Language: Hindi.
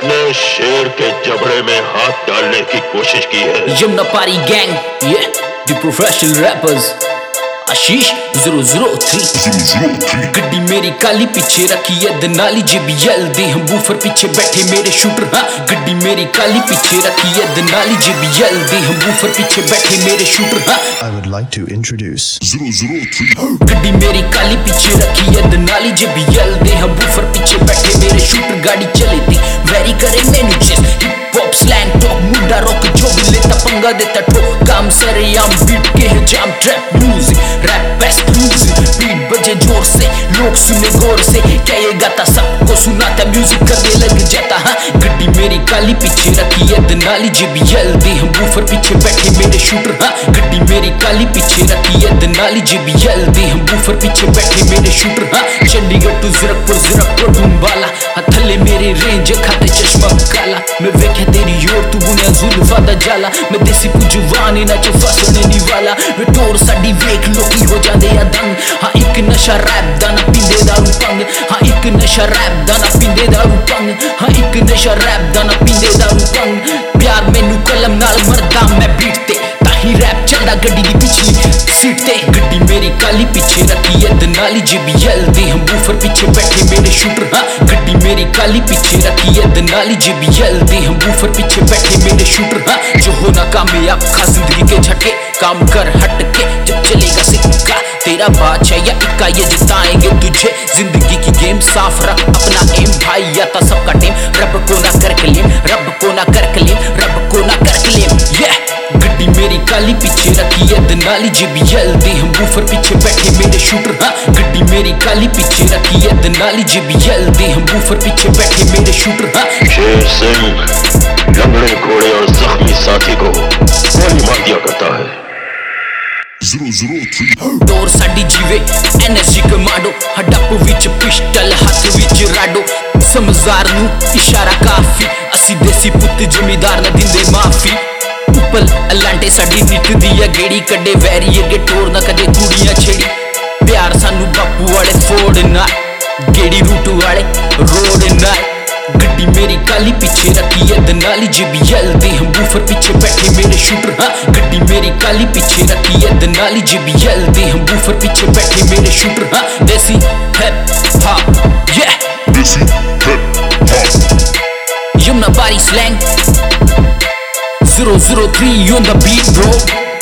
ने शेर के जबड़े में हाथ डालने की कोशिश की है। Yamuna Paari gang, the professional rappers, Ashish 003। गड्डी मेरी काली पीछे रखी है दनाली JBL दे हम बूफर पीछे बैठे मेरे शूटर। हाँ, गड्डी मेरी काली पीछे रखी है दनाली JBL दे हम बूफर पीछे बैठे मेरे शूटर। हाँ, I would like to introduce 003। गड्डी मेरी काली पीछे रखी है दनाली JBL दे हम बूफर पीछे बैठे मेरे शूटर। गाड़ी चले थी वेरी करे मैनू chase, hip hop slang talk मुंडा रॉक जो भी लेता पंगा देता ठोक। काम सरेआम बीट के है जाम trap music rap best music, beat बजे जोर से लोग सुने गौर से, क्या ये गाता सबको सुनाता म्यूजिक करने लग जाता। हाँ, गड्डी मेरी काली पीछे रखी है दनाली JBL दे हम बूफर पीछे बैठे मेरे शूटर। हाँ, गड्डी मेरी काली पीछे रखी है दनाली JBL दे हम बूफर पीछे बैठे मेरे शूटर। हाँ, चंडीगढ़ टू जीरकपुर डूंबाला, थल्ले मेरे रेंज खाते चश्मा काला। मैं वेख्या तेरी योर तू बुनिया जुल्फा दा जाला, मैं देसी पुजवानी ना च फसने नी वाला। वे टोर साडी वेख लोकी हो जांदे आ दंग। हाँ, एक नशा रैप दा ना पींदे दारू पंग। हाँ, एक नशा रैप दा ना पींदे दारू पंग। हाँ, एक नशा रैप दा ना पींदे दारू पंग। प्यार मैनू कलम नाल मरदा मैं बीट ते, ताही रैप चलदा गड्डी दी पिछली सीट ते। गड्डी मेरी काली पीछे रखी है दनाली JBL दे हम बूफर पीछे बैठे मेरे शूटर। हाँ, गड्डी मेरी काली पीछे रखी है दनाली JBL दे हम बूफर पीछे बैठे मेरे शूटर। हाँ, जो होना कामयाब खा जिंदगी के झटके, काम कर हट के जब चलेगा सिक्का तेरा बादशाह या इक्का, ये जिताएंगे तुझे। जिंदगी की गेम साफ रख अपना एम भाई, या था सबका टीम। रब को ना कर क्लेम, रब को ना कर क्लेम, रब को ना कर क्लेम। गड्डी मेरी काली पीछे रखी है दनाली JBL दे हम बूफर पीछे बैठे मेरे शूटर। हाँ, गड्डी मेरी काली पीछे रखी है दनाली JBL दे हम बूफर पीछे बैठे मेरे शूटर। हाँ, शेर सिंह लंगड़े घोड़े और जख्मी साथी को गोली मार दिया करता है। 003। डोर साडी जीवे एनर्जी कमांडो, हडप विच पिस्टल हाथ विच राडो। समझदार नू इशारा काफी, असी देसी पुत जमींदार ना दिंदे माफी। उपल अलांटे साडी नित दी है गेड़ी, कड्डे वैरी अगे टोर ना कदे कुड़ियां छेड़ी। प्यार सानू बापू वाले फोड़ ना, गेड़ी रूट वाले रोड ना। गड्डी मेरी काली पीछे रखी है दनाली JBL दे हम बूफर पीछे बैठे मेरे शूटर। हाँ, गड्डी मेरी काली पीछे रखी है दनाली JBL दे हम बूफर पीछे बैठे मेरे शूटर। हाँ, desi hip hop desi hip hop Yamuna Paari slang 003 on the beat bro।